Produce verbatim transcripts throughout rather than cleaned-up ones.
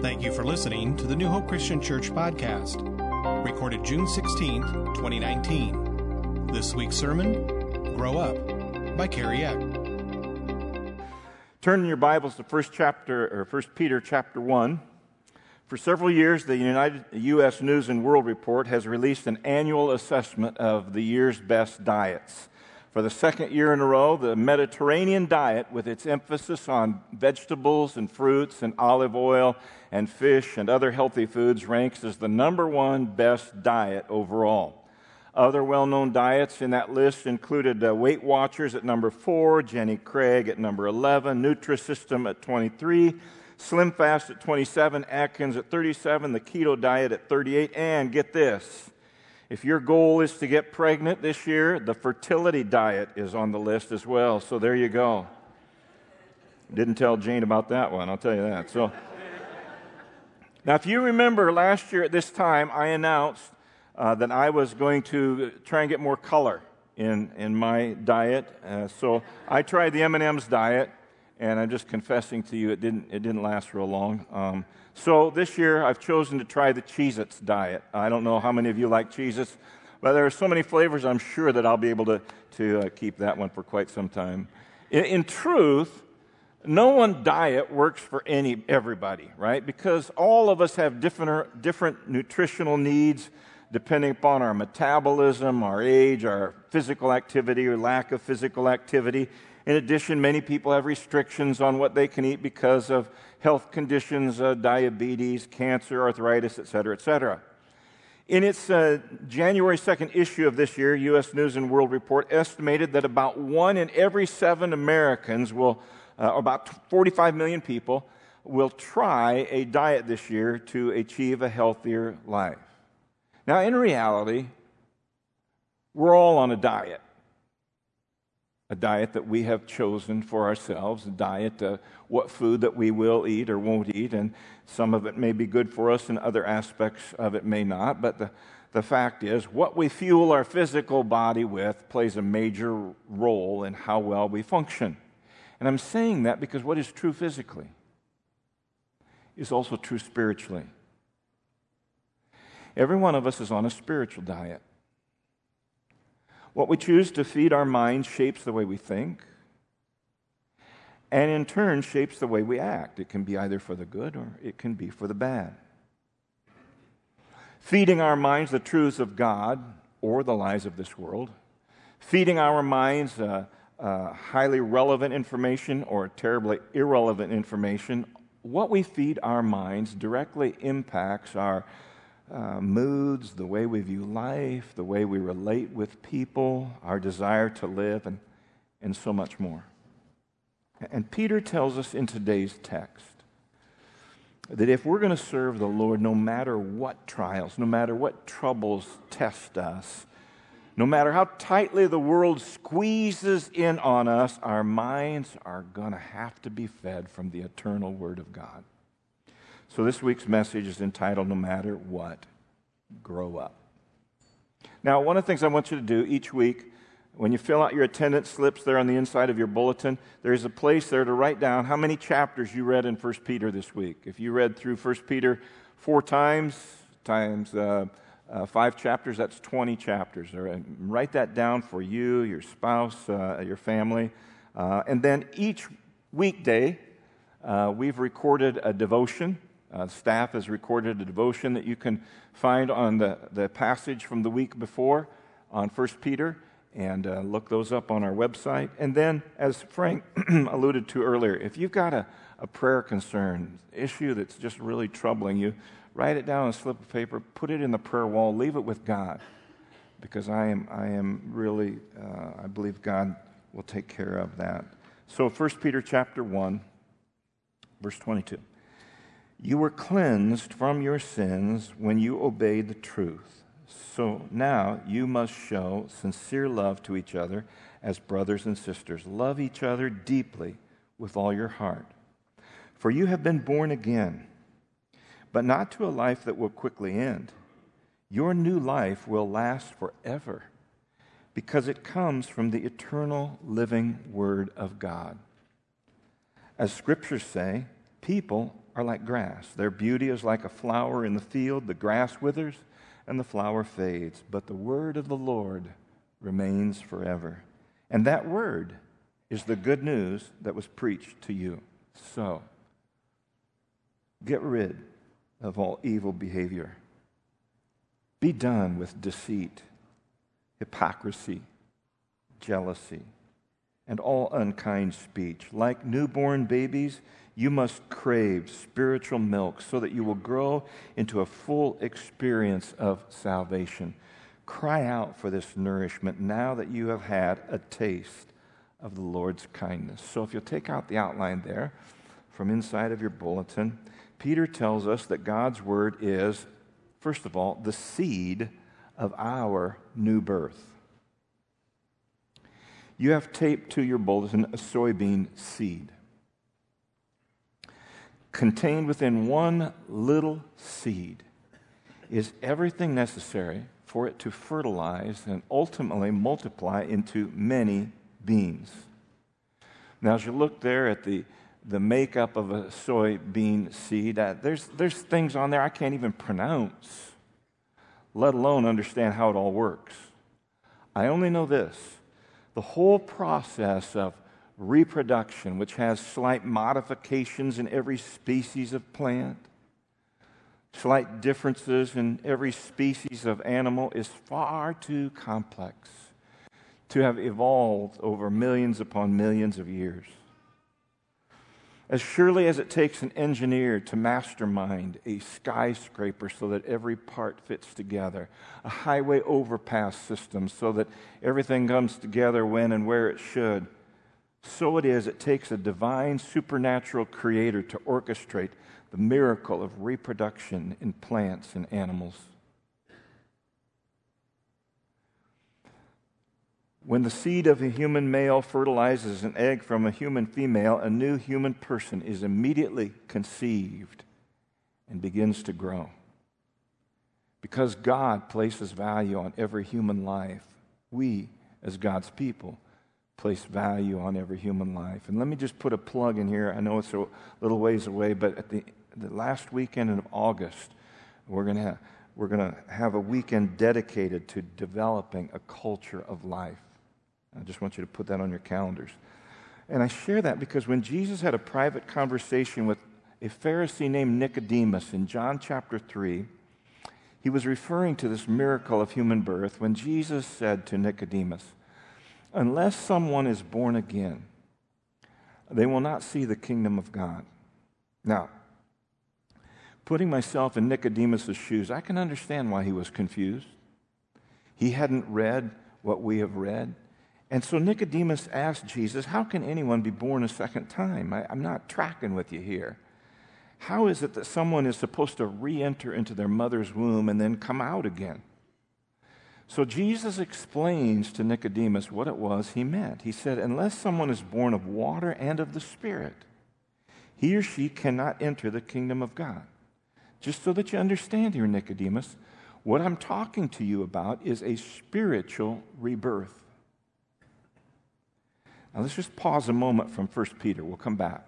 Thank you for listening to the New Hope Christian Church podcast, recorded June sixteenth, twenty nineteen. This week's sermon, Grow Up, by Carrie Eck. Turn in your Bibles to First chapter or First Peter chapter one. For several years, the United U S News and World Report has released an annual assessment of the year's best diets. For the second year in a row, the Mediterranean diet, with its emphasis on vegetables and fruits and olive oil and fish and other healthy foods, ranks as the number one best diet overall. Other well-known diets in that list included uh, Weight Watchers at number four, Jenny Craig at number eleven, Nutrisystem at twenty-three, Slim Fast at twenty-seven, Atkins at thirty-seven, the Keto Diet at thirty-eight, and get this, if your goal is to get pregnant this year, the fertility diet is on the list as well. So there you go. Didn't tell Jane about that one, I'll tell you that. So now, if you remember last year at this time, I announced uh, that I was going to try and get more color in, in my diet. Uh, so I tried the M and M's diet, and I'm just confessing to you, it didn't it didn't last real long. Um, So this year, I've chosen to try the Cheez-Its diet. I don't know how many of you like Cheez-Its, but there are so many flavors, I'm sure that I'll be able to, to uh, keep that one for quite some time. In, in truth, no one diet works for any everybody, right? Because all of us have different, different nutritional needs depending upon our metabolism, our age, our physical activity or lack of physical activity. In addition, many people have restrictions on what they can eat because of health conditions, uh, diabetes, cancer, arthritis, et cetera, et cetera. In its uh, January second issue of this year, U S News and World Report estimated that about one in every seven Americans will, uh, about forty-five million people, will try a diet this year to achieve a healthier life. Now, in reality, we're all on a diet. A diet that we have chosen for ourselves, a diet, uh, what food that we will eat or won't eat, and some of it may be good for us and other aspects of it may not, but the, the fact is, what we fuel our physical body with plays a major role in how well we function. And I'm saying that because what is true physically is also true spiritually. Every one of us is on a spiritual diet. What we choose to feed our minds shapes the way we think, and in turn shapes the way we act. It can be either for the good or it can be for the bad. Feeding our minds the truths of God or the lies of this world, feeding our minds uh, uh, highly relevant information or terribly irrelevant information, what we feed our minds directly impacts our Uh, moods, the way we view life, the way we relate with people, our desire to live, and, and so much more. And Peter tells us in today's text that if we're going to serve the Lord, no matter what trials, no matter what troubles test us, no matter how tightly the world squeezes in on us, our minds are going to have to be fed from the eternal Word of God. So this week's message is entitled, No Matter What, Grow Up. Now, one of the things I want you to do each week, when you fill out your attendance slips there on the inside of your bulletin, there's a place there to write down how many chapters you read in First Peter this week. If you read through First Peter four times, times uh, uh, five chapters, that's twenty chapters. All right? Write that down for you, your spouse, uh, your family. Uh, and then each weekday, uh, we've recorded a devotion. Uh, staff has recorded a devotion that you can find on the, the passage from the week before on First Peter, and uh, look those up on our website. And then, as Frank alluded to earlier, if you've got a, a prayer concern, issue that's just really troubling you, write it down on a slip of paper, put it in the prayer wall, leave it with God, because I am I am really, uh, I believe God will take care of that. So First Peter chapter one, verse twenty-two. You were cleansed from your sins when you obeyed the truth. So now you must show sincere love to each other as brothers and sisters. Love each other deeply with all your heart. For you have been born again, but not to a life that will quickly end. Your new life will last forever because it comes from the eternal living Word of God. As scriptures say, people are like grass. Their beauty is like a flower in the field. The grass withers and the flower fades, but the word of the Lord remains forever. And that word is the good news that was preached to you. So, get rid of all evil behavior. Be done with deceit, hypocrisy, jealousy, and all unkind speech. Like newborn babies, you must crave spiritual milk so that you will grow into a full experience of salvation. Cry out for this nourishment now that you have had a taste of the Lord's kindness. So if you'll take out the outline there from inside of your bulletin, Peter tells us that God's word is, first of all, the seed of our new birth. You have taped to your bulletin a soybean seed. Contained within one little seed is everything necessary for it to fertilize and ultimately multiply into many beans. Now, as you look there at the, the makeup of a soybean seed, uh, there's, there's things on there I can't even pronounce, let alone understand how it all works. I only know this. The whole process of reproduction, which has slight modifications in every species of plant, slight differences in every species of animal, is far too complex to have evolved over millions upon millions of years. As surely as it takes an engineer to mastermind a skyscraper so that every part fits together, a highway overpass system so that everything comes together when and where it should, so it is it takes a divine supernatural creator to orchestrate the miracle of reproduction in plants and animals. When the seed of a human male fertilizes an egg from a human female, a new human person is immediately conceived and begins to grow. Because God places value on every human life, we, as God's people, place value on every human life. And let me just put a plug in here. I know it's a little ways away, but at the, the last weekend of August, we're going to have, we're going to have a weekend dedicated to developing a culture of life. I just want you to put that on your calendars. And I share that because when Jesus had a private conversation with a Pharisee named Nicodemus in John chapter three, he was referring to this miracle of human birth when Jesus said to Nicodemus, "Unless someone is born again, they will not see the kingdom of God." Now, putting myself in Nicodemus' shoes, I can understand why he was confused. He hadn't read what we have read. And so Nicodemus asked Jesus, how can anyone be born a second time? I, I'm not tracking with you here. How is it that someone is supposed to re-enter into their mother's womb and then come out again? So Jesus explains to Nicodemus what it was he meant. He said, unless someone is born of water and of the Spirit, he or she cannot enter the kingdom of God. Just so that you understand here, Nicodemus, what I'm talking to you about is a spiritual rebirth. Now, let's just pause a moment from First Peter. We'll come back.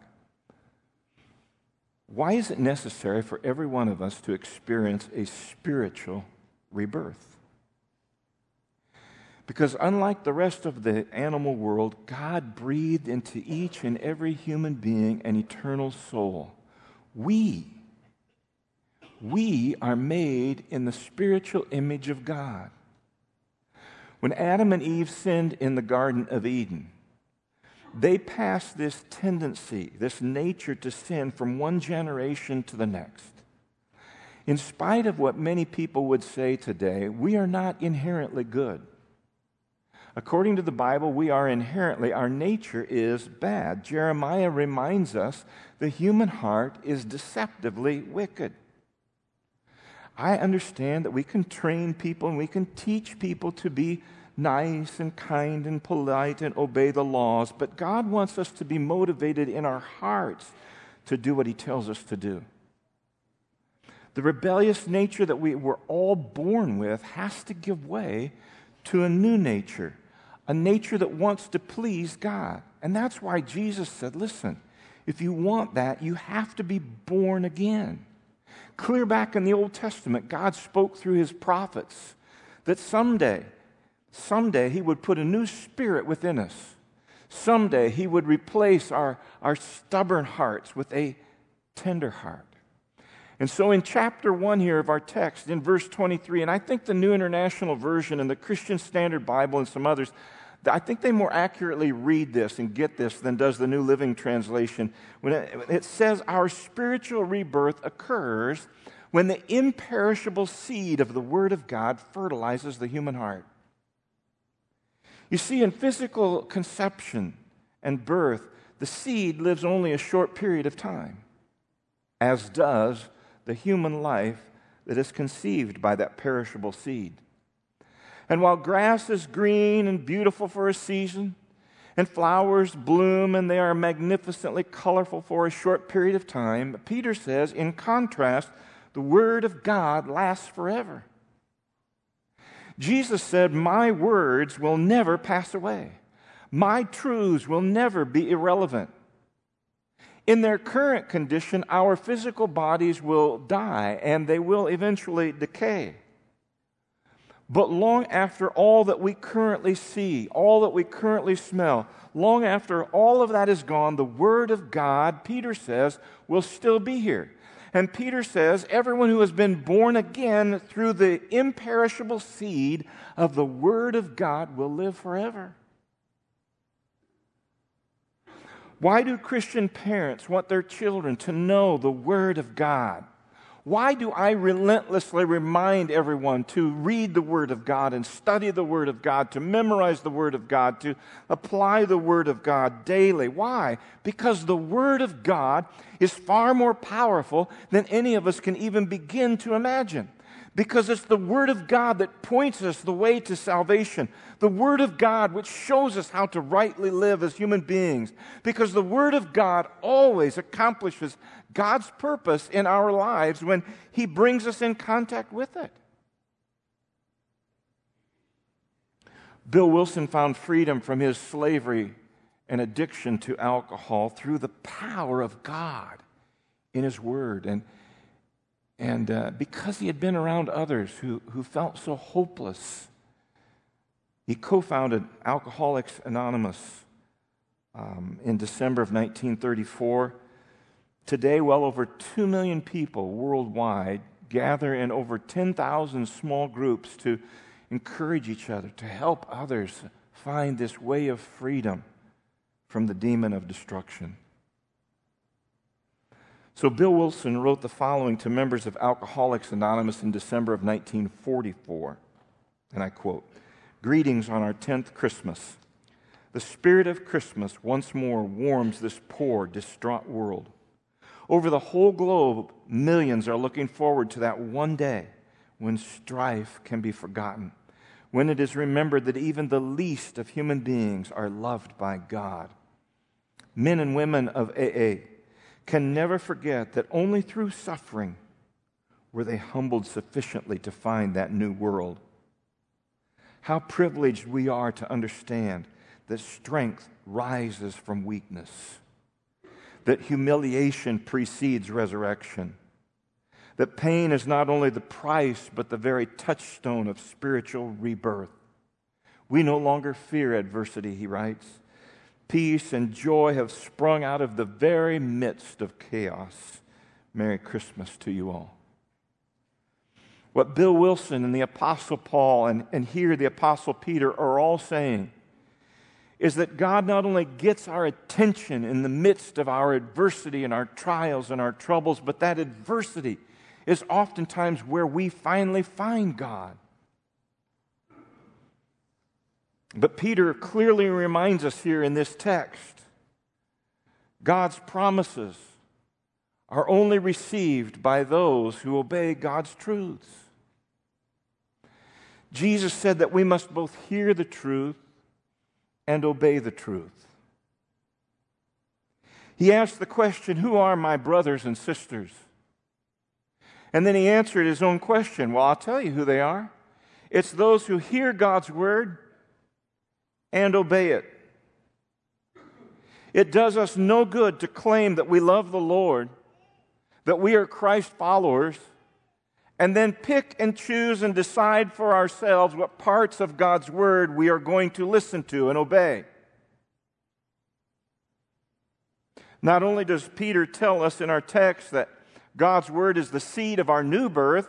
Why is it necessary for every one of us to experience a spiritual rebirth? Because unlike the rest of the animal world, God breathed into each and every human being an eternal soul. We, we are made in the spiritual image of God. When Adam and Eve sinned in the Garden of Eden, they passed this tendency, this nature to sin from one generation to the next. In spite of what many people would say today, we are not inherently good. According to the Bible, we are inherently, our nature is bad. Jeremiah reminds us the human heart is deceptively wicked. I understand that we can train people and we can teach people to be nice and kind and polite and obey the laws, but God wants us to be motivated in our hearts to do what He tells us to do. The rebellious nature that we were all born with has to give way to a new nature, a nature that wants to please God. And that's why Jesus said, listen, If you want that, you have to be born again. Clear back in the Old Testament, God spoke through his prophets that someday, someday he would put a new spirit within us. Someday he would replace our, our stubborn hearts with a tender heart. And so in chapter one here of our text, in verse twenty-three, and I think the New International Version and the Christian Standard Bible and some others, I think they more accurately read this and get this than does the New Living Translation. When it, it says our spiritual rebirth occurs when the imperishable seed of the Word of God fertilizes the human heart. You see, in physical conception and birth, the seed lives only a short period of time, as does the human life that is conceived by that perishable seed. And while grass is green and beautiful for a season, and flowers bloom and they are magnificently colorful for a short period of time, Peter says, in contrast, the Word of God lasts forever. Jesus said, my words will never pass away. My truths will never be irrelevant. In their current condition, our physical bodies will die and they will eventually decay. But long after all that we currently see, all that we currently smell, long after all of that is gone, the Word of God, Peter says, will still be here. And Peter says, everyone who has been born again through the imperishable seed of the Word of God will live forever. Why do Christian parents want their children to know the Word of God? Why do I relentlessly remind everyone to read the Word of God and study the Word of God, to memorize the Word of God, to apply the Word of God daily? Why? Because the Word of God is far more powerful than any of us can even begin to imagine. Because it's the Word of God that points us the way to salvation. The Word of God which shows us how to rightly live as human beings. Because the Word of God always accomplishes God's purpose in our lives when He brings us in contact with it. Bill Wilson found freedom from his slavery and addiction to alcohol through the power of God in His Word. And And uh, because he had been around others who, who felt so hopeless, he co-founded Alcoholics Anonymous um, in December of nineteen thirty-four. Today, well over two million people worldwide gather in over ten thousand small groups to encourage each other, to help others find this way of freedom from the demon of destruction. So Bill Wilson wrote the following to members of Alcoholics Anonymous in December of nineteen forty-four, and I quote, "Greetings on our tenth Christmas. The spirit of Christmas once more warms this poor, distraught world. Over the whole globe, millions are looking forward to that one day when strife can be forgotten, when it is remembered that even the least of human beings are loved by God. Men and women of A A can never forget that only through suffering were they humbled sufficiently to find that new world. How privileged we are to understand that strength rises from weakness, that humiliation precedes resurrection, that pain is not only the price but the very touchstone of spiritual rebirth. We no longer fear adversity," he writes. "Peace and joy have sprung out of the very midst of chaos. Merry Christmas to you all." What Bill Wilson and the Apostle Paul and, and here the Apostle Peter are all saying is that God not only gets our attention in the midst of our adversity and our trials and our troubles, but that adversity is oftentimes where we finally find God. But Peter clearly reminds us here in this text, God's promises are only received by those who obey God's truths. Jesus said that we must both hear the truth and obey the truth. He asked the question, "Who are my brothers and sisters?" And then he answered his own question. Well, I'll tell you who they are. It's those who hear God's word and obey it. It does us no good to claim that we love the Lord, that we are Christ followers, and then pick and choose and decide for ourselves what parts of God's Word we are going to listen to and obey. Not only does Peter tell us in our text that God's Word is the seed of our new birth,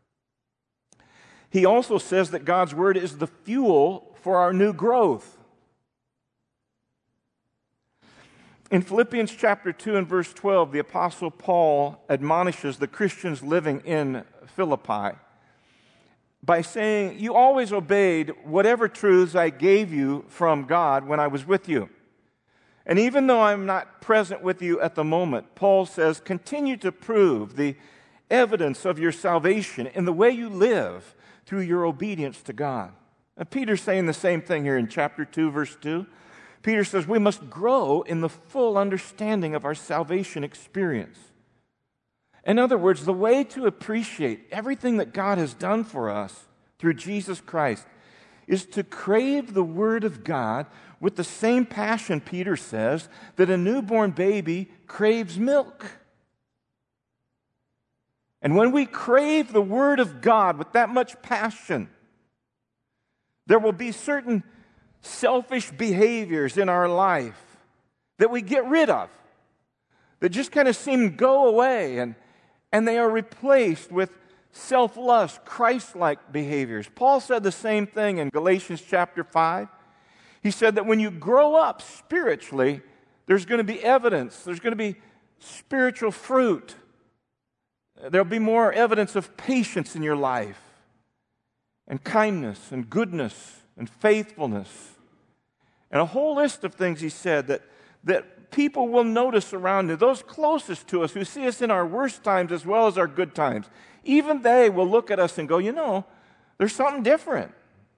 he also says that God's Word is the fuel for our new growth. In Philippians chapter two and verse twelve, the Apostle Paul admonishes the Christians living in Philippi by saying, "You always obeyed whatever truths I gave you from God when I was with you. And even though I'm not present with you at the moment," Paul says, "continue to prove the evidence of your salvation in the way you live through your obedience to God." And Peter's saying the same thing here in chapter two, verse two. Peter says we must grow in the full understanding of our salvation experience. In other words, the way to appreciate everything that God has done for us through Jesus Christ is to crave the Word of God with the same passion, Peter says, that a newborn baby craves milk. And when we crave the Word of God with that much passion, there will be certain selfish behaviors in our life that we get rid of, that just kind of seem to go away, and, and they are replaced with self-lust, Christ-like behaviors. Paul said the same thing in Galatians chapter five. He said that when you grow up spiritually, there's going to be evidence, there's going to be spiritual fruit. There'll be more evidence of patience in your life, and kindness, and goodness, and faithfulness, and a whole list of things, he said, that, that people will notice around you, those closest to us who see us in our worst times as well as our good times. Even they will look at us and go, you know, there's something different.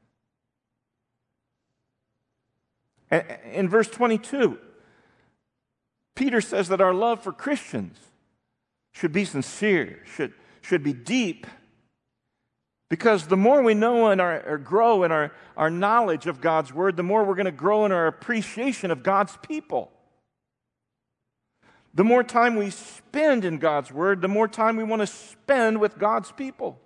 And in verse twenty-two, Peter says that our love for Christians should be sincere, should, should be deep, because the more we know and our, or grow in our, our knowledge of God's Word, the more we're going to grow in our appreciation of God's people. The more time we spend in God's Word, the more time we want to spend with God's people.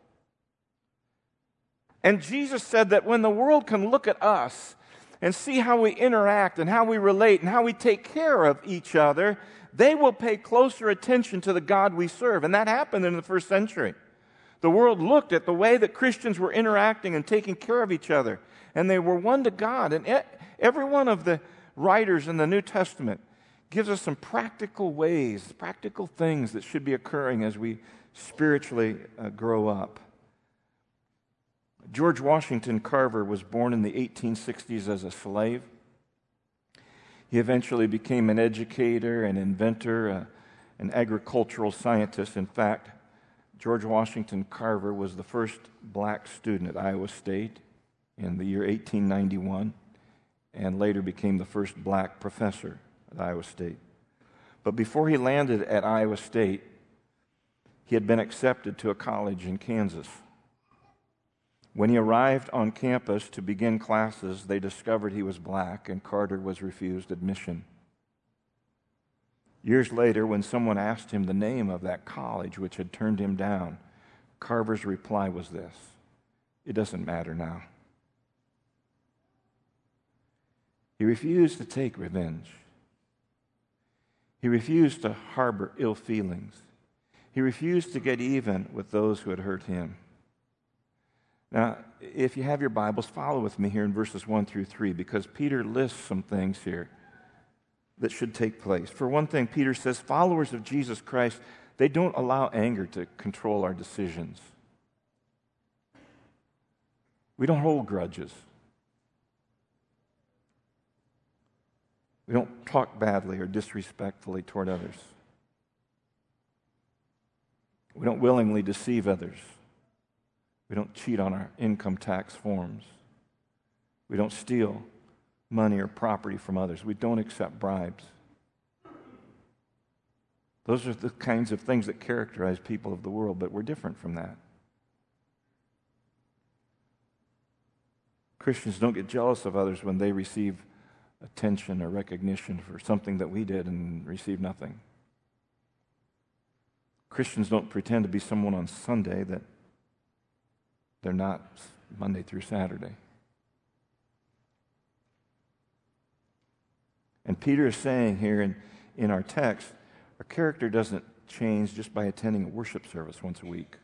And Jesus said that when the world can look at us and see how we interact and how we relate and how we take care of each other, they will pay closer attention to the God we serve. And that happened in the first century. The world looked at the way that Christians were interacting and taking care of each other, and they were one to God. And every one of the writers in the New Testament gives us some practical ways, practical things that should be occurring as we spiritually uh, grow up. George Washington Carver was born in the eighteen sixties as a slave. He eventually became an educator, an inventor, uh, an agricultural scientist. In fact, George Washington Carver was the first black student at Iowa State in the year eighteen ninety-one, and later became the first black professor at Iowa State. But before he landed at Iowa State, he had been accepted to a college in Kansas. When he arrived on campus to begin classes, they discovered he was black, and Carter was refused admission. Years later, when someone asked him the name of that college which had turned him down, Carver's reply was this: "It doesn't matter now." He refused to take revenge. He refused to harbor ill feelings. He refused to get even with those who had hurt him. Now, if you have your Bibles, follow with me here in verses one through three, because Peter lists some things here that should take place. For one thing, Peter says followers of Jesus Christ, they don't allow anger to control our decisions. We don't hold grudges. We don't talk badly or disrespectfully toward others. We don't willingly deceive others. We don't cheat on our income tax forms. We don't steal money or property from others. We don't accept bribes. Those are the kinds of things that characterize people of the world, but we're different from that. Christians don't get jealous of others when they receive attention or recognition for something that we did and received nothing. Christians don't pretend to be someone on Sunday that they're not Monday through Saturday. And Peter is saying here in, in our text, our character doesn't change just by attending a worship service once a week.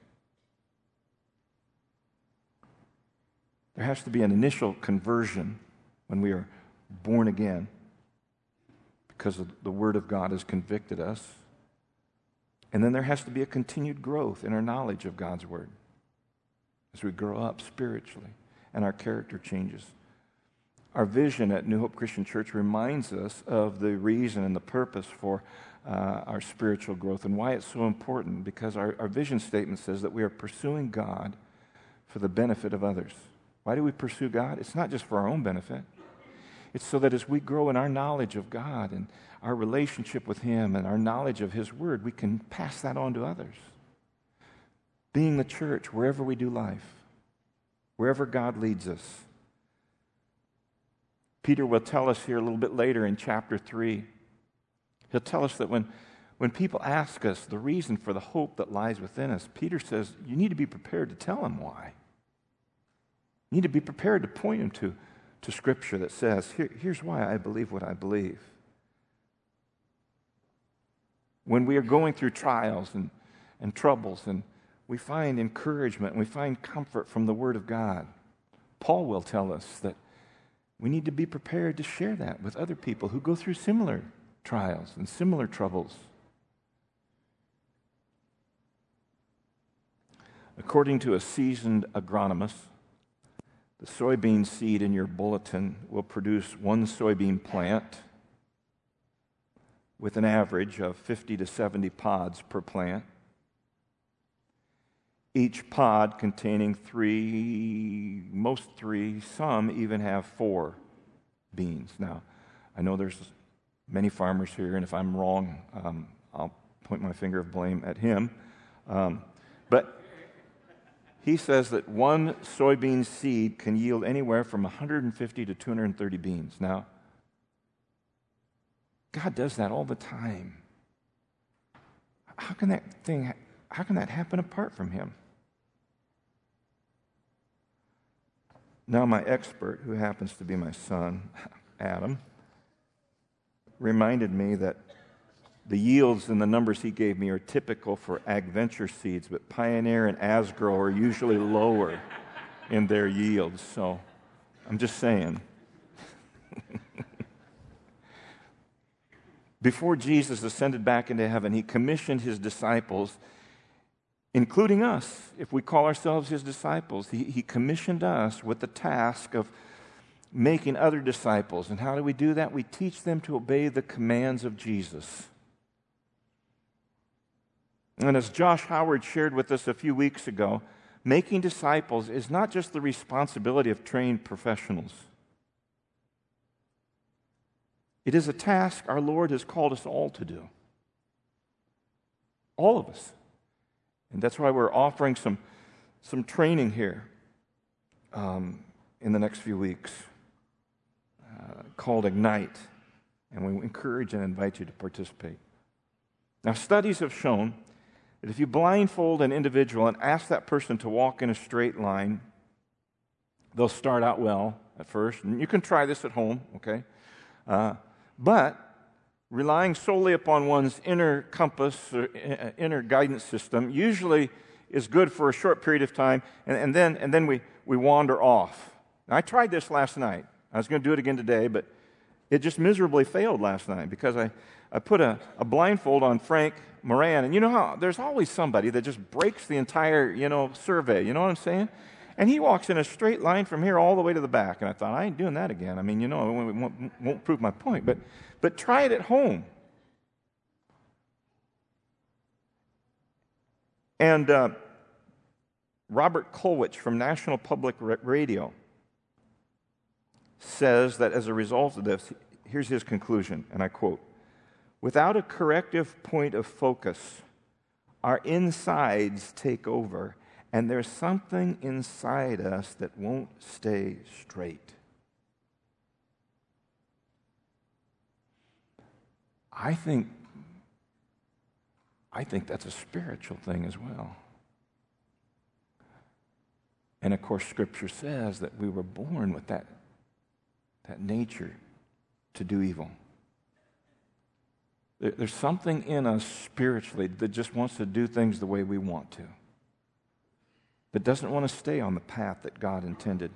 There has to be an initial conversion when we are born again because of the Word of God has convicted us. And then there has to be a continued growth in our knowledge of God's Word as we grow up spiritually and our character changes. Our vision at New Hope Christian Church reminds us of the reason and the purpose for uh, our spiritual growth and why it's so important, because our, our vision statement says that we are pursuing God for the benefit of others. Why do we pursue God? It's not just for our own benefit. It's so that as we grow in our knowledge of God and our relationship with Him and our knowledge of His Word, we can pass that on to others. Being the church wherever we do life, wherever God leads us. Peter will tell us here a little bit later in chapter three. He'll tell us that when, when people ask us the reason for the hope that lies within us, Peter says you need to be prepared to tell them why. You need to be prepared to point them to, to Scripture that says, Here, here's why I believe what I believe. When we are going through trials and, and troubles and we find encouragement and we find comfort from the Word of God, Paul will tell us that we need to be prepared to share that with other people who go through similar trials and similar troubles. According to a seasoned agronomist, the soybean seed in your bulletin will produce one soybean plant with an average of fifty to seventy pods per plant. Each pod containing three, most three, some even have four beans. Now, I know there's many farmers here, and if I'm wrong, um, I'll point my finger of blame at him. Um, but he says that one soybean seed can yield anywhere from one hundred fifty to two hundred thirty beans. Now, God does that all the time. How can that thing, how can that happen apart from Him? Now, my expert, who happens to be my son, Adam, reminded me that the yields and the numbers he gave me are typical for AgVenture seeds, but Pioneer and Asgrow are usually lower in their yields. So I'm just saying. Before Jesus ascended back into heaven, He commissioned His disciples, including us, if we call ourselves His disciples. He, he commissioned us with the task of making other disciples. And how do we do that? We teach them to obey the commands of Jesus. And as Josh Howard shared with us a few weeks ago, making disciples is not just the responsibility of trained professionals. It is a task our Lord has called us all to do. All of us. And that's why we're offering some, some training here um, in the next few weeks uh, called Ignite. And we encourage and invite you to participate. Now, studies have shown that if you blindfold an individual and ask that person to walk in a straight line, they'll start out well at first. And you can try this at home, okay? Uh, but relying solely upon one's inner compass or inner guidance system usually is good for a short period of time, and, and then and then we, we wander off. Now, I tried this last night. I was going to do it again today, but it just miserably failed last night because I, I put a, a blindfold on Frank Moran, and you know how there's always somebody that just breaks the entire, you know, survey, you know what I'm saying? And he walks in a straight line from here all the way to the back, and I thought, I ain't doing that again. I mean, you know, it won't, won't prove my point, but but try it at home. And uh, Robert Kolwich from National Public Radio says that as a result of this, here's his conclusion, and I quote, "Without a corrective point of focus, our insides take over, and there's something inside us that won't stay straight." I think, I think that's a spiritual thing as well. And of course, Scripture says that we were born with that, that nature to do evil. There, there's something in us spiritually that just wants to do things the way we want to, but doesn't want to stay on the path that God intended.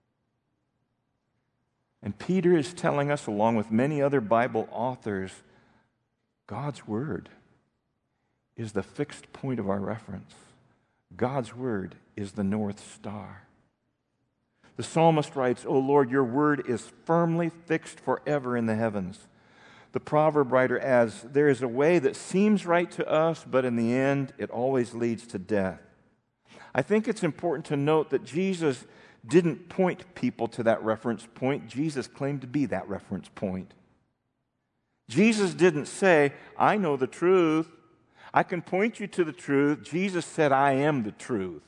And Peter is telling us, along with many other Bible authors, God's Word is the fixed point of our reference. God's Word is the North Star. The psalmist writes, "O Lord, your word is firmly fixed forever in the heavens." The proverb writer adds, "There is a way that seems right to us, but in the end, it always leads to death." I think it's important to note that Jesus didn't point people to that reference point. Jesus claimed to be that reference point. Jesus didn't say, "I know the truth. I can point you to the truth." Jesus said, "I am the truth.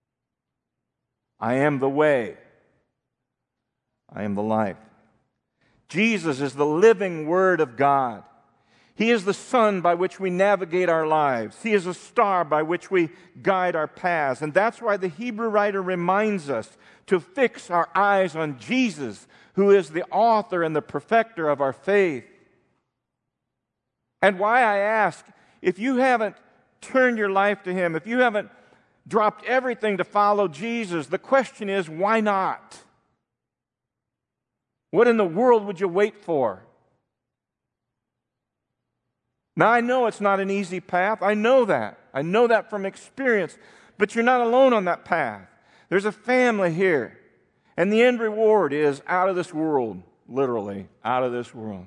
I am the way. I am the life." Jesus is the living Word of God. He is the sun by which we navigate our lives. He is a star by which we guide our paths. And that's why the Hebrew writer reminds us to fix our eyes on Jesus, who is the author and the perfecter of our faith. And why I ask, if you haven't turned your life to Him, if you haven't dropped everything to follow Jesus, the question is, why not? What in the world would you wait for? Now, I know it's not an easy path. I know that. I know that from experience. But you're not alone on that path. There's a family here. And the end reward is out of this world. Literally, out of this world.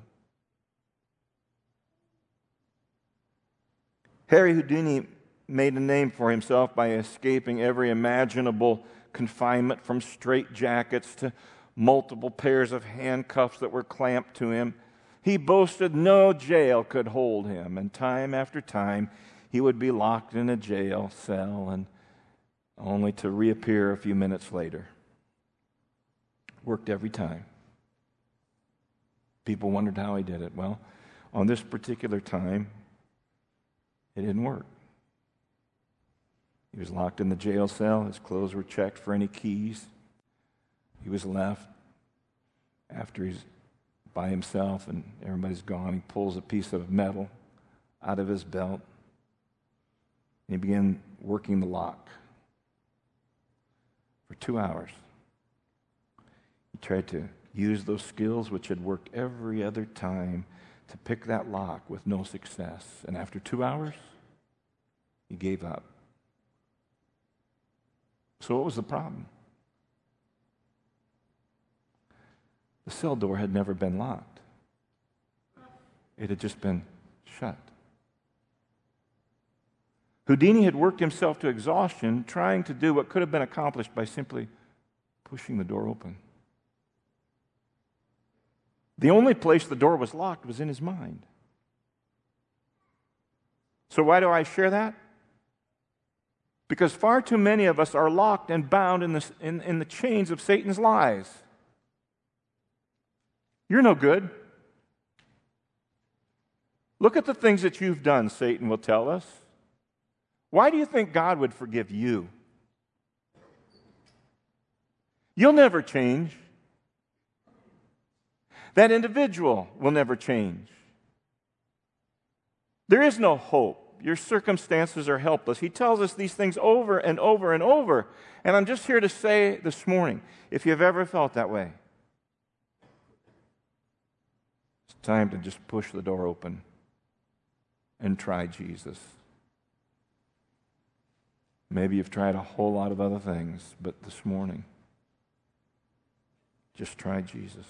Harry Houdini made a name for himself by escaping every imaginable confinement, from straitjackets to multiple pairs of handcuffs that were clamped to him. He boasted no jail could hold him, and time after time he would be locked in a jail cell, and only to reappear a few minutes later. Worked every time. People wondered how he did it. Well, on this particular time, it didn't work. He was locked in the jail cell. His clothes were checked for any keys. He was left after he's by himself and everybody's gone. He pulls a piece of metal out of his belt and he began working the lock for two hours. He tried to use those skills which had worked every other time to pick that lock with no success. And after two hours, he gave up. So what was the problem? The cell door had never been locked. It had just been shut. Houdini had worked himself to exhaustion trying to do what could have been accomplished by simply pushing the door open. The only place the door was locked was in his mind. So why do I share that? Because far too many of us are locked and bound in the, in, in the chains of Satan's lies. You're no good. Look at the things that you've done, Satan will tell us. Why do you think God would forgive you? You'll never change. That individual will never change. There is no hope. Your circumstances are helpless. He tells us these things over and over and over. And I'm just here to say this morning, if you've ever felt that way, it's time to just push the door open and try Jesus. Maybe you've tried a whole lot of other things, but this morning, just try Jesus.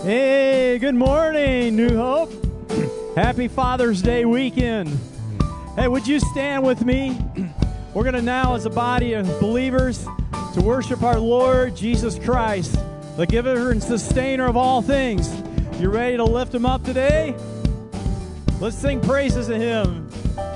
Hey, good morning, New Hope. Happy Father's Day weekend. Hey, would you stand with me? We're going to now, as a body of believers, to worship our Lord Jesus Christ, the giver and sustainer of all things. You ready to lift him up today? Let's sing praises to him.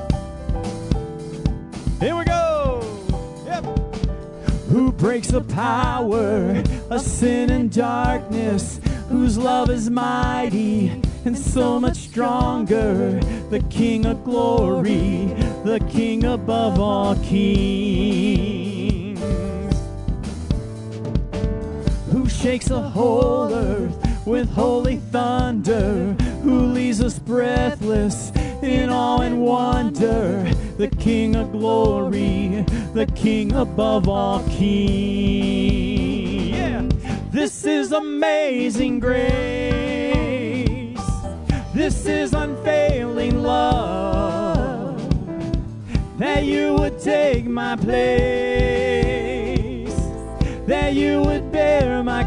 Here we go. Yep. Who breaks the power of sin and darkness, whose love is mighty and so much stronger, the King of glory, the King above all kings, who shakes the whole earth with holy thunder, who leaves us breathless in awe and wonder, the King of glory, the King above all kings. Yeah. This is amazing grace. This is unfailing love, that you would take my place, that you would bear my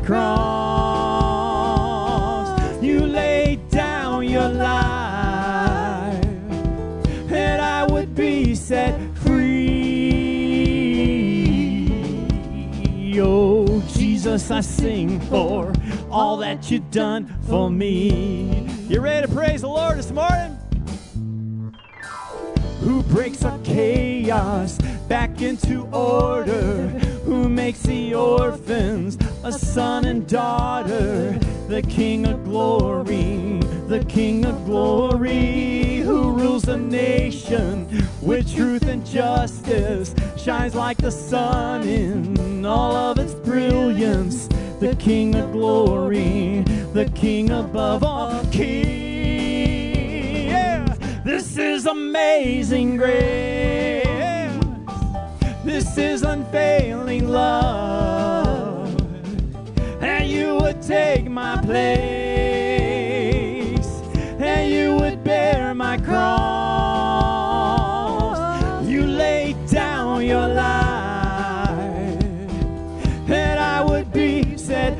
cross. You laid down your life, and I would be set free. Oh, Jesus, I sing for all that you've done for me. You ready to praise the Lord this morning? Who breaks our chaos back into order, who makes the orphans a son and daughter, the King of glory, the King of glory, who rules the nation with truth and justice, shines like the sun in all of its brilliance, the King of glory, the King above all kings. Yeah. This is amazing grace. This is unfailing love, and you would take my place, and you would bear my cross. You laid down your life, and I would be set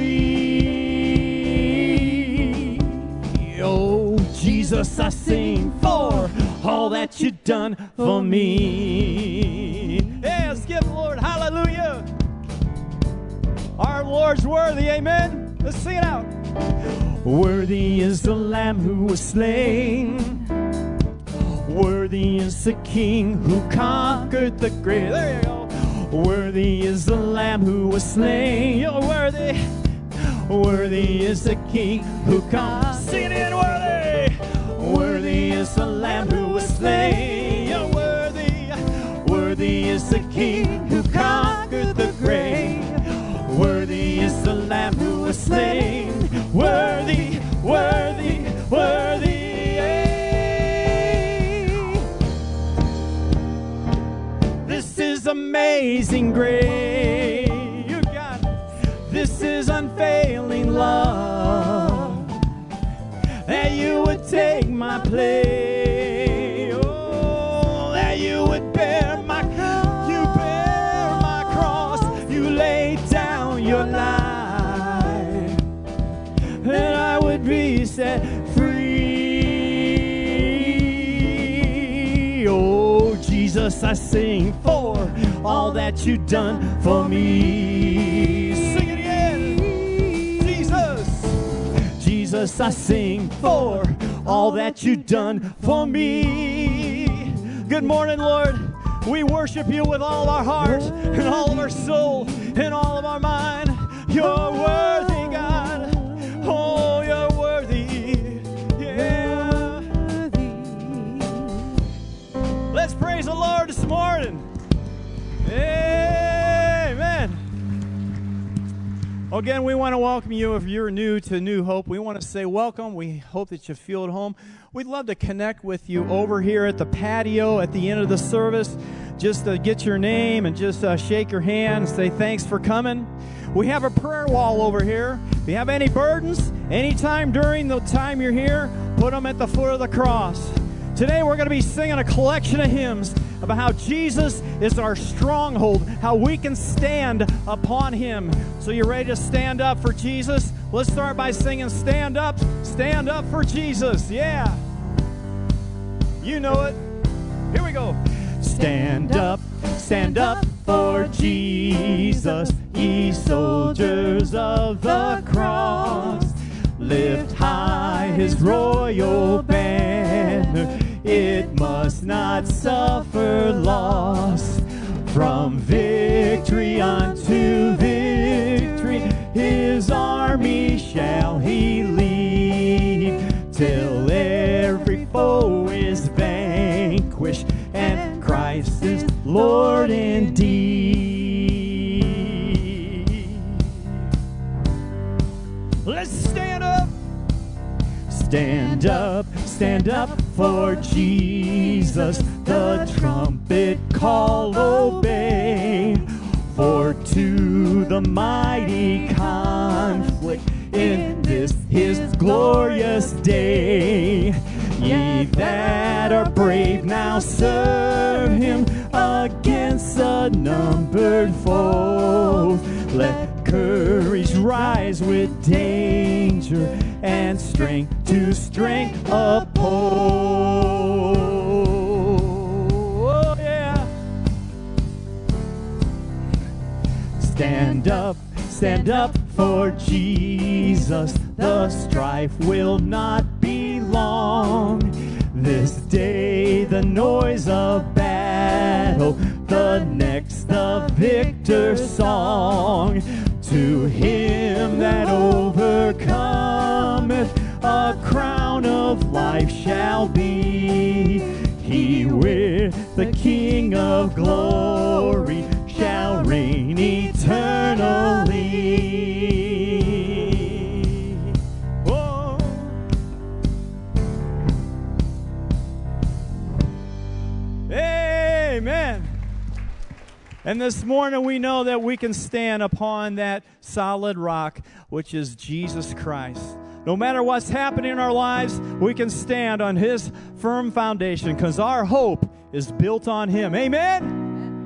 free. Oh, Jesus, I sing for all that you've done for me. Yeah, let's give the Lord hallelujah. Our Lord's worthy, amen. Let's sing it out. Worthy is the Lamb who was slain. Worthy is the King who conquered the grave. There you go. Worthy is the Lamb who was slain. You're worthy. Worthy is the King who conquered. Sing it in, worthy. Worthy is the Lamb who was slain. You're worthy. Worthy is the King who conquered the grave. Worthy is the Lamb who was slain. Worthy, worthy, worthy. This is amazing grace. You got it. This is unfailing love, that you would take my place. Oh, that you would bear my cross. You bear my cross. You laid down your life, and I would be set free. Oh, Jesus, I sing for all that you've done for me. Sing it again. Jesus. Jesus, I sing for all that you've done for me. Good morning, Lord. We worship you with all of our heart and all of our soul and all of our mind. You're worthy, God. Oh, you're worthy. Yeah. Let's praise the Lord this morning. Amen. Again, we want to welcome you. If you're new to New Hope, we want to say welcome. We hope that you feel at home. We'd love to connect with you over here at the patio at the end of the service, just to get your name and just uh, shake your hand and say thanks for coming. We have a prayer wall over here. If you have any burdens, anytime during the time you're here, put them at the foot of the cross. Today we're going to be singing a collection of hymns about how Jesus is our stronghold, how we can stand upon him. So you ready to stand up for Jesus? Let's start by singing Stand Up, Stand Up for Jesus. Yeah. You know it. Here we go. Stand up, stand up for Jesus, ye soldiers of the cross. Lift high his royal banner, it must not suffer loss. From victory unto victory, his army shall he lead, till every foe is vanquished, and Christ is Lord indeed. Let's stand up. Stand up, stand up for Jesus, the trumpet call obey. For to the mighty conflict in this his glorious day, ye that are brave now serve him against a numbered foe. Let courage rise with danger, and strength to strength oppose. Oh, yeah. Stand up, stand up for Jesus, the strife will not be long. This day the noise of battle, the next the victor's song. To him that overcometh, a crown of life shall be. He with the King of glory shall reign eternally. Whoa. Amen. And this morning we know that we can stand upon that solid rock, which is Jesus Christ. No matter what's happening in our lives, we can stand on his firm foundation because our hope is built on him. Amen?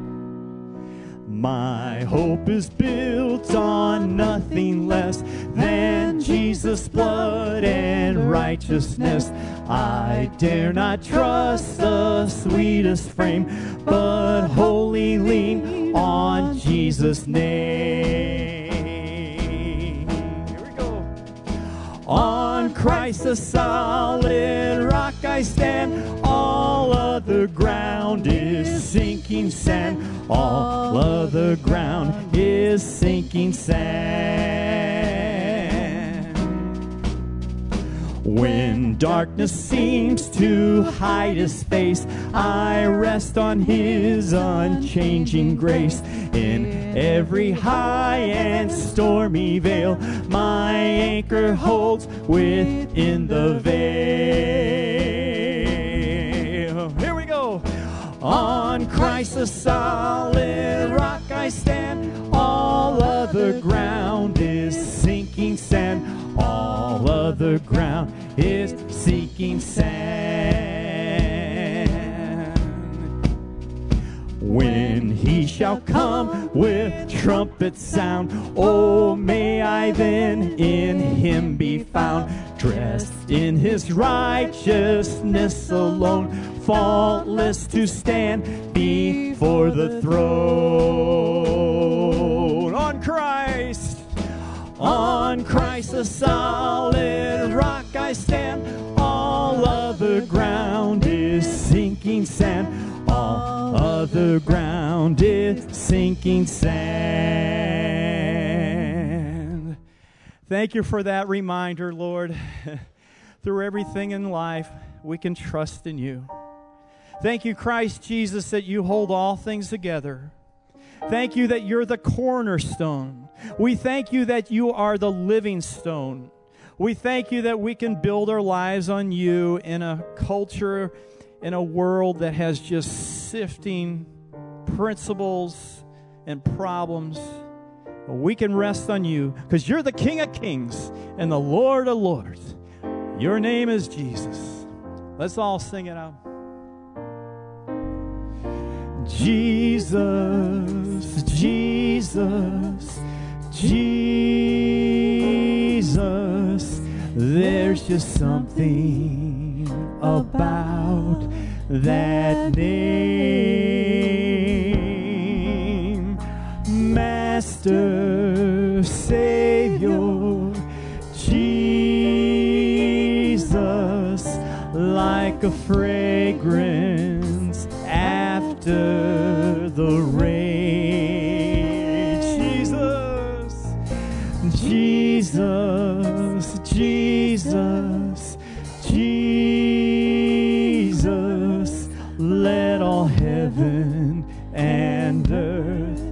My hope is built on nothing less than Jesus' blood and righteousness. I dare not trust the sweetest frame, but wholly lean on Jesus' name. Here we go. On Christ the solid rock I stand, all other ground is sinking sand. All other ground is sinking sand. When darkness seems to hide his face, I rest on his unchanging grace. In every high and stormy vale, my anchor holds within the veil. Here we go. On Christ the solid rock I stand, all other ground is sinking sand. All other ground is sinking sand. When he shall come with trumpet sound, oh, may I then in him be found, dressed in his righteousness alone, faultless to stand before the throne. On Christ, on Christ the solid rock I stand, all other ground is sinking sand. All other ground is sinking sand. Thank you for that reminder, Lord. Through everything in life, we can trust in you. Thank you, Christ Jesus, that you hold all things together. Thank you that you're the cornerstone. We thank you that you are the living stone. We thank you that we can build our lives on you in a culture, in a world that has just sifting principles and problems. We can rest on you because you're the King of Kings and the Lord of Lords. Your name is Jesus. Let's all sing it out. Jesus, Jesus, Jesus, there's just something about that name. Master, Savior, Jesus, like a fragrance after the rain. Jesus, Jesus, Jesus, Jesus, let all heaven and earth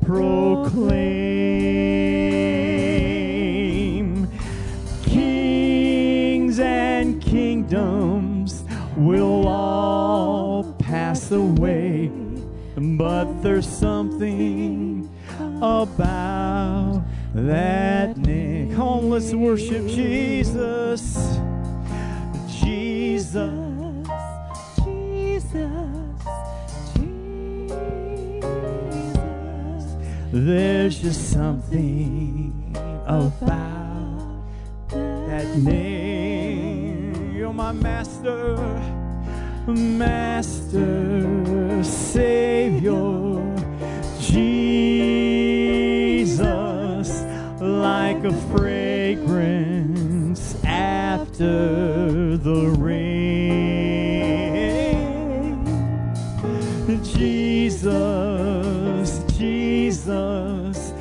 proclaim. Kings and kingdoms will all pass away, but there's something about that name. Come on, let's worship Jesus. Jesus, Jesus, Jesus. There's just something about that name. You're my master, master, Savior, Jesus, like a fragrance after the rain. Jesus, Jesus,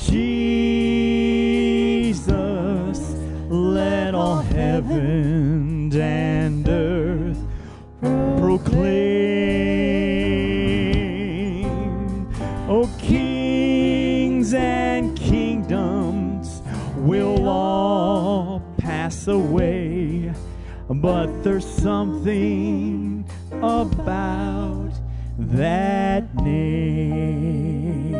Jesus, let all heaven and earth proclaim. O kings and kingdoms will all pass away, but there's something about that name.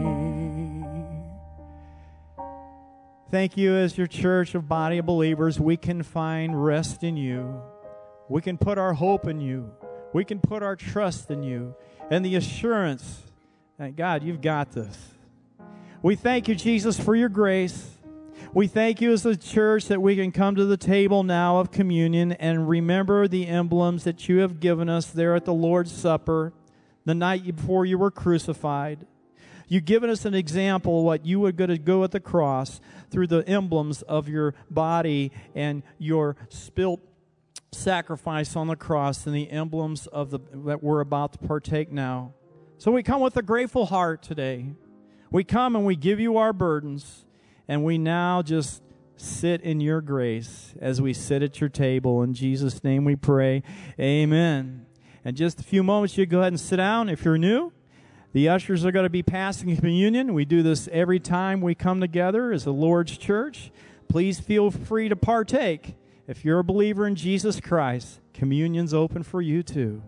Thank you. As your church of body of believers, we can find rest in you. We can put our hope in you. We can put our trust in you, and the assurance that, God, you've got this. We thank you, Jesus, for your grace. We thank you as a church that we can come to the table now of communion and remember the emblems that you have given us there at the Lord's Supper the night before you were crucified. You've given us an example of what you were going to go at the cross through the emblems of your body and your spilt sacrifice on the cross and the emblems of the that we're about to partake now. So we come with a grateful heart today. We come and we give you our burdens, and we now just sit in your grace as we sit at your table. In Jesus' name we pray. Amen. In just a few moments, you go ahead and sit down if you're new. The ushers are going to be passing communion. We do this every time we come together as the Lord's church. Please feel free to partake. If you're a believer in Jesus Christ, communion's open for you too.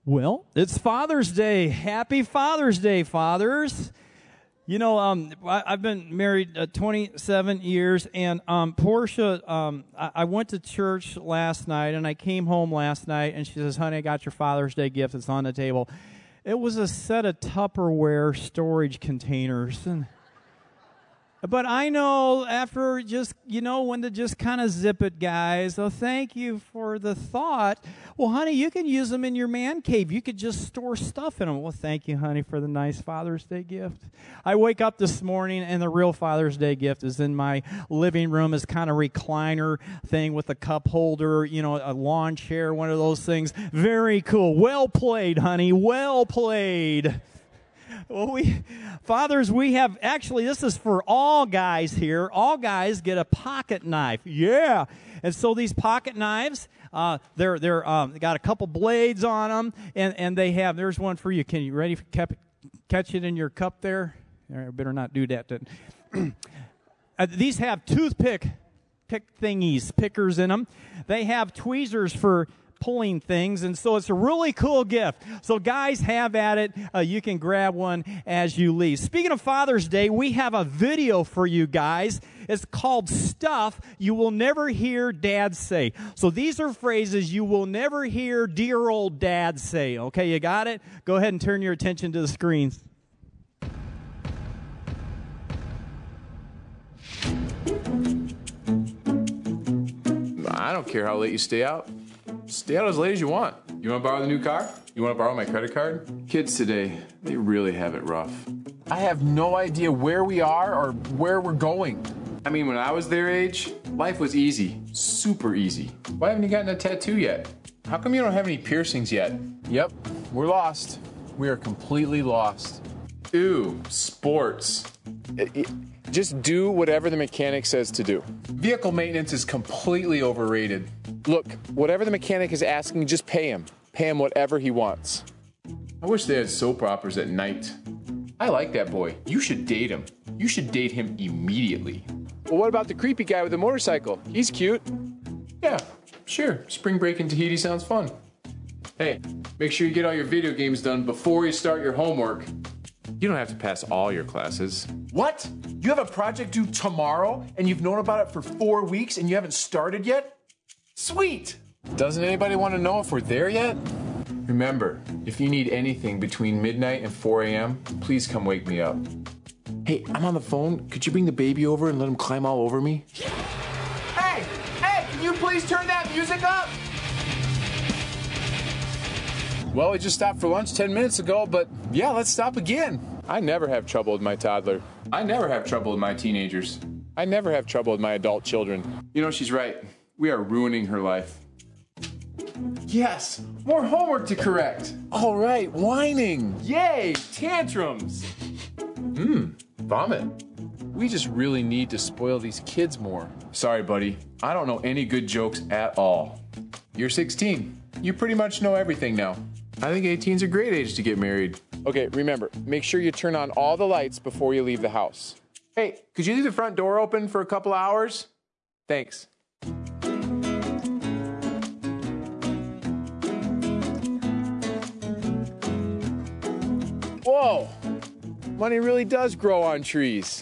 Well, it's Father's Day. Happy Father's Day, fathers. You know, um, I, I've been married uh, twenty-seven years, and um, Portia, um, I, I went to church last night, and I came home last night, and she says, honey, I got your Father's Day gift. It's on the table. It was a set of Tupperware storage containers, and but I know after just, you know, when to just kind of zip it, guys. So thank you for the thought. Well, honey, you can use them in your man cave. You could just store stuff in them. Well, thank you, honey, for the nice Father's Day gift. I wake up this morning, and the real Father's Day gift is in my living room. It's kind of recliner thing with a cup holder, you know, a lawn chair, one of those things. Very cool. Well played, honey. Well played. Well, we, fathers, we have, actually, this is for all guys here. All guys get a pocket knife. Yeah. And so these pocket knives, uh, they're, they're, um, they got a couple blades on them, and, and they have, there's one for you. Can you ready for cap, catch it in your cup there? I better not do that. uh, these have toothpick pick thingies, pickers in them. They have tweezers for pulling things, and so it's a really cool gift. So guys, have at it. Uh, you can grab one as you leave. Speaking of Father's Day, we have a video for you guys. It's called Stuff You Will Never Hear Dad Say. So these are phrases you will never hear dear old Dad say. Okay, you got it? Go ahead and turn your attention to the screens. I don't care how late you stay out. Stay out as late as you want. You want to borrow the new car? You want to borrow my credit card? Kids today, they really have it rough. I have no idea where we are or where we're going. I mean, when I was their age, life was easy. Super easy. Why haven't you gotten a tattoo yet? How come you don't have any piercings yet? Yep, we're lost. We are completely lost. Ooh, sports. It, it, just do whatever the mechanic says to do. Vehicle maintenance is completely overrated. Look, whatever the mechanic is asking, just pay him. Pay him whatever he wants. I wish they had soap operas at night. I like that boy. You should date him. You should date him immediately. Well, what about the creepy guy with the motorcycle? He's cute. Yeah, sure. Spring break in Tahiti sounds fun. Hey, make sure you get all your video games done before you start your homework. You don't have to pass all your classes. What? You have a project due tomorrow, and you've known about it for four weeks, and you haven't started yet? Sweet! Doesn't anybody want to know if we're there yet? Remember, if you need anything between midnight and four a.m., please come wake me up. Hey, I'm on the phone. Could you bring the baby over and let him climb all over me? Hey! Hey, can you please turn that music up? Well, we just stopped for lunch ten minutes ago, but yeah, let's stop again. I never have trouble with my toddler. I never have trouble with my teenagers. I never have trouble with my adult children. You know, she's right. We are ruining her life. Yes, more homework to correct. All right, whining. Yay, tantrums. Hmm, vomit. We just really need to spoil these kids more. Sorry, buddy. I don't know any good jokes at all. You're sixteen. You pretty much know everything now. I think eighteen's a great age to get married. Okay, remember, make sure you turn on all the lights before you leave the house. Hey, could you leave the front door open for a couple hours? Thanks. Whoa! Money really does grow on trees.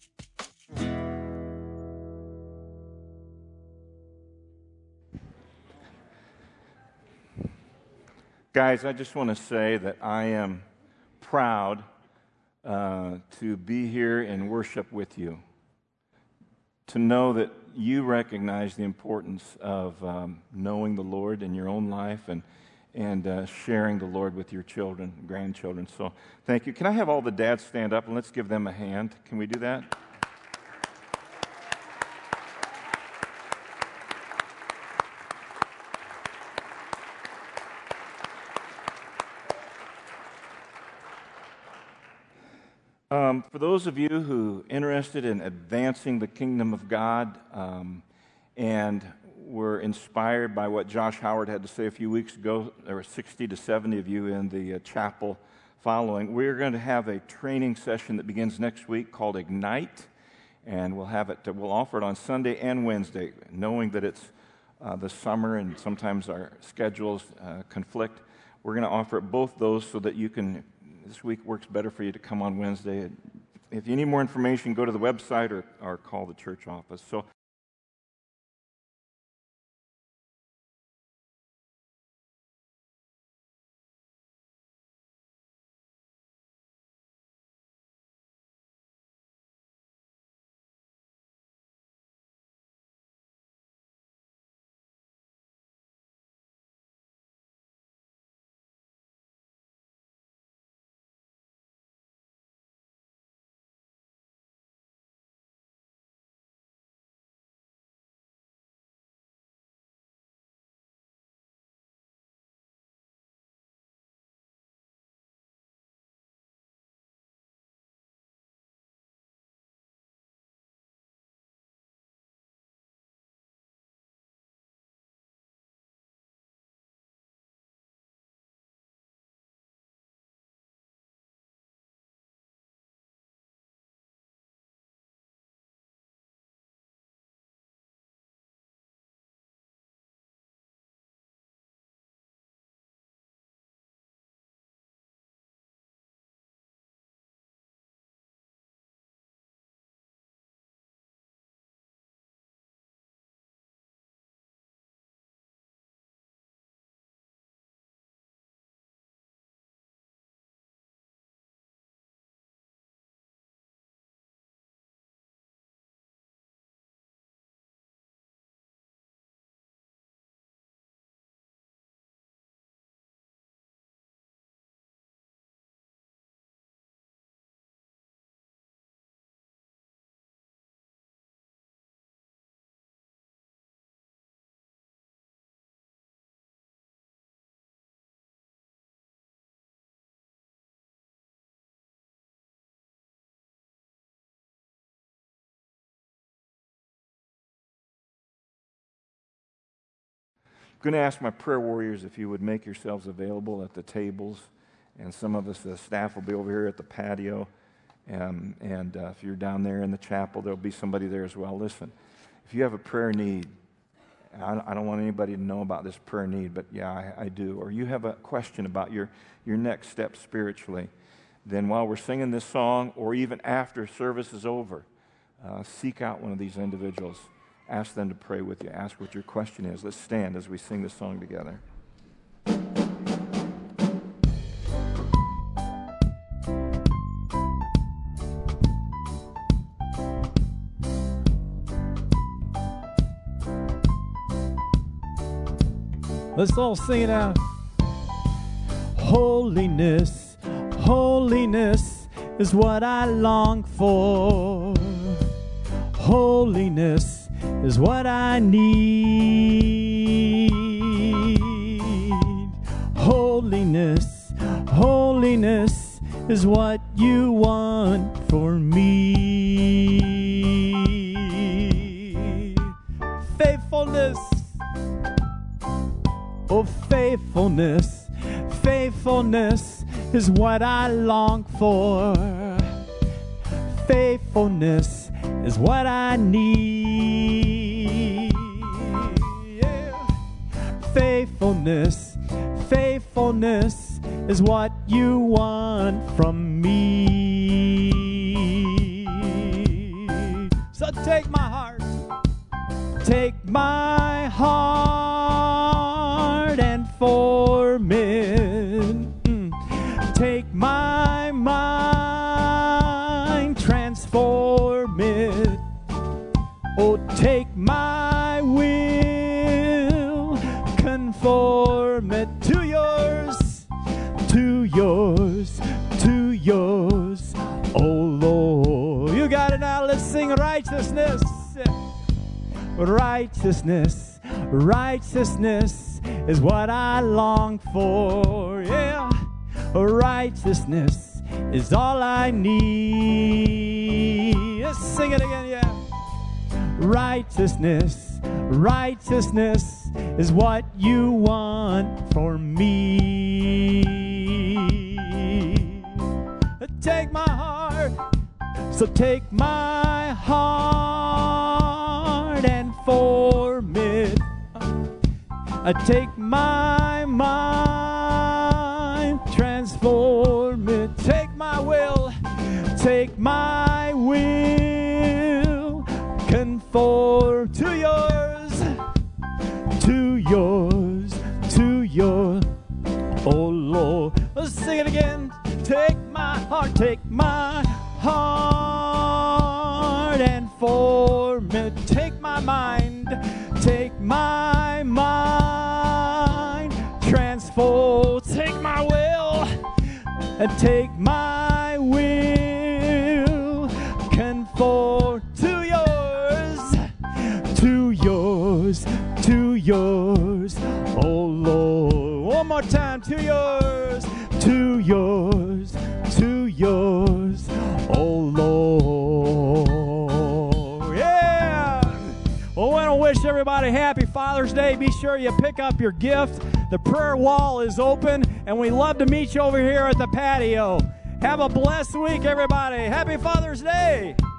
Guys, I just want to say that I am proud uh, to be here and worship with you. To know that you recognize the importance of um, knowing the Lord in your own life and and uh, sharing the Lord with your children, grandchildren. So thank you. Can I have all the dads stand up and let's give them a hand? Can we do that? Um, for those of you who are interested in advancing the kingdom of God um, and were inspired by what Josh Howard had to say a few weeks ago, there were sixty to seventy of you in the uh, chapel following. We're going to have a training session that begins next week called Ignite, and we'll have it. We'll offer it on Sunday and Wednesday, knowing that it's uh, the summer and sometimes our schedules uh, conflict. we're going to offer both those so that you can, this week works better for you to come on Wednesday. If you need more information, go to the website or, or call the church office. So. I'm going to ask my prayer warriors if you would make yourselves available at the tables, and some of us, the staff, will be over here at the patio, and, and uh, if you're down there in the chapel, there'll be somebody there as well. Listen, if you have a prayer need, I, I don't want anybody to know about this prayer need, but yeah, I, I do, or you have a question about your, your next step spiritually, then while we're singing this song, or even after service is over, uh, seek out one of these individuals. Ask them to pray with you. Ask what your question is. Let's stand as we sing this song together. Let's all sing it out. Holiness, holiness is what I long for. Holiness is what I need. Holiness, holiness is what you want for me. Faithfulness, oh faithfulness, faithfulness is what I long for. Faithfulness is what I need. Yeah. Faithfulness, faithfulness is what you want from me. So take my heart, take my heart and form it. Mm. Take my mind, transform it. Oh, take my will, conform it to yours, to yours, to yours, oh Lord. You got it now. Let's sing righteousness. Righteousness, righteousness is what I long for. Yeah, righteousness is all I need. Let's sing it again, yeah. Righteousness, righteousness is what you want for me. Take my heart, so take my heart and form it. I take my mind my will conform to yours, to yours, to yours, oh Lord. Let's sing it again. Take my heart, take my heart and form it. Take my mind, take my mind, transform. Take my will and take my will, conform to yours, to yours, to yours, oh Lord. One more time, to yours, to yours, to yours, oh Lord. Yeah! Well, I want to wish everybody happy Father's Day. Be sure you pick up your gift. The prayer wall is open, and we love to meet you over here at the patio. Have a blessed week, everybody. Happy Father's Day.